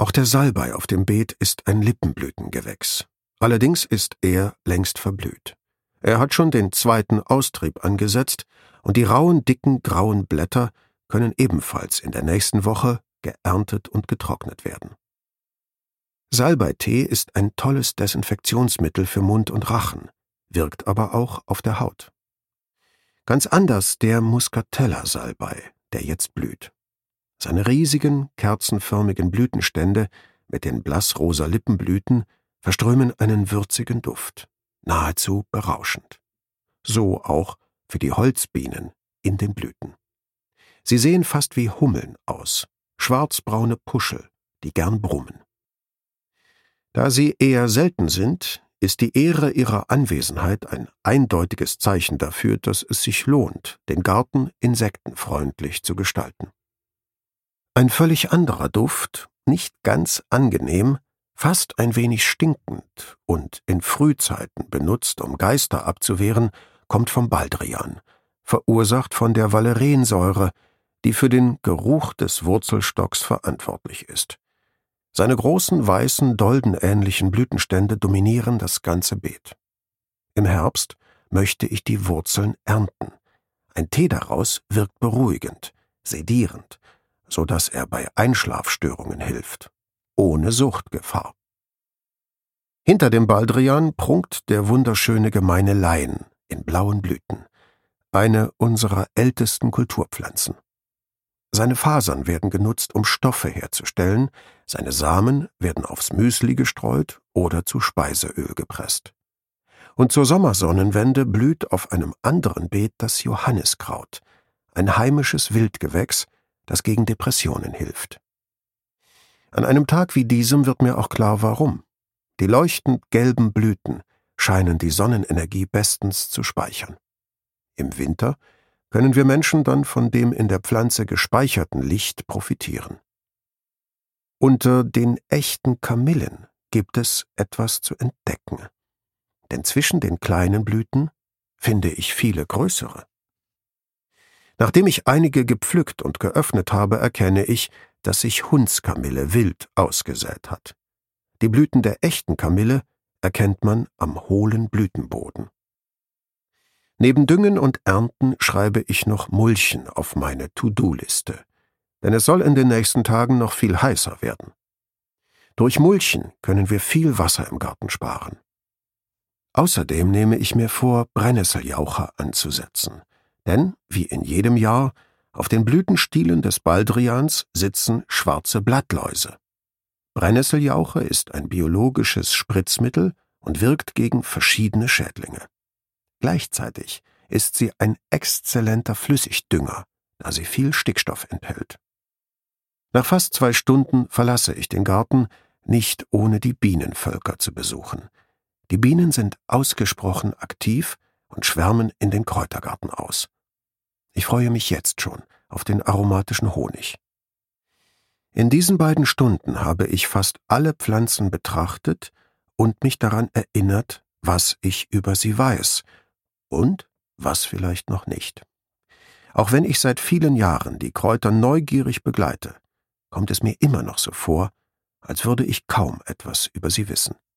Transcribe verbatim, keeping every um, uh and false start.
Auch der Salbei auf dem Beet ist ein Lippenblütengewächs. Allerdings ist er längst verblüht. Er hat schon den zweiten Austrieb angesetzt und die rauen, dicken, grauen Blätter können ebenfalls in der nächsten Woche geerntet und getrocknet werden. Salbeitee ist ein tolles Desinfektionsmittel für Mund und Rachen, wirkt aber auch auf der Haut. Ganz anders der Muscatella-Salbei, der jetzt blüht. Seine riesigen, kerzenförmigen Blütenstände mit den blassrosa Lippenblüten verströmen einen würzigen Duft, nahezu berauschend. So auch für die Holzbienen in den Blüten. Sie sehen fast wie Hummeln aus, schwarzbraune Puschel, die gern brummen. Da sie eher selten sind, ist die Ehre ihrer Anwesenheit ein eindeutiges Zeichen dafür, dass es sich lohnt, den Garten insektenfreundlich zu gestalten. Ein völlig anderer Duft, nicht ganz angenehm, fast ein wenig stinkend und in Frühzeiten benutzt, um Geister abzuwehren, kommt vom Baldrian, verursacht von der Valeriensäure, die für den Geruch des Wurzelstocks verantwortlich ist. Seine großen, weißen, doldenähnlichen Blütenstände dominieren das ganze Beet. Im Herbst möchte ich die Wurzeln ernten. Ein Tee daraus wirkt beruhigend, sedierend, so dass er bei Einschlafstörungen hilft, ohne Suchtgefahr. Hinter dem Baldrian prunkt der wunderschöne gemeine Lein in blauen Blüten, eine unserer ältesten Kulturpflanzen. Seine Fasern werden genutzt, um Stoffe herzustellen, seine Samen werden aufs Müsli gestreut oder zu Speiseöl gepresst. Und zur Sommersonnenwende blüht auf einem anderen Beet das Johanniskraut, ein heimisches Wildgewächs, das gegen Depressionen hilft. An einem Tag wie diesem wird mir auch klar, warum. Die leuchtend gelben Blüten scheinen die Sonnenenergie bestens zu speichern. Im Winter können wir Menschen dann von dem in der Pflanze gespeicherten Licht profitieren. Unter den echten Kamillen gibt es etwas zu entdecken, denn zwischen den kleinen Blüten finde ich viele größere. Nachdem ich einige gepflückt und geöffnet habe, erkenne ich, dass sich Hundskamille wild ausgesät hat. Die Blüten der echten Kamille erkennt man am hohlen Blütenboden. Neben Düngen und Ernten schreibe ich noch Mulchen auf meine To-Do-Liste, denn es soll in den nächsten Tagen noch viel heißer werden. Durch Mulchen können wir viel Wasser im Garten sparen. Außerdem nehme ich mir vor, Brennnesseljauche anzusetzen, denn, wie in jedem Jahr, auf den Blütenstielen des Baldrians sitzen schwarze Blattläuse. Brennnesseljauche ist ein biologisches Spritzmittel und wirkt gegen verschiedene Schädlinge. Gleichzeitig ist sie ein exzellenter Flüssigdünger, da sie viel Stickstoff enthält. Nach fast zwei Stunden verlasse ich den Garten, nicht ohne die Bienenvölker zu besuchen. Die Bienen sind ausgesprochen aktiv und schwärmen in den Kräutergarten aus. Ich freue mich jetzt schon auf den aromatischen Honig. In diesen beiden Stunden habe ich fast alle Pflanzen betrachtet und mich daran erinnert, was ich über sie weiß und was vielleicht noch nicht. Auch wenn ich seit vielen Jahren die Kräuter neugierig begleite, kommt es mir immer noch so vor, als würde ich kaum etwas über sie wissen.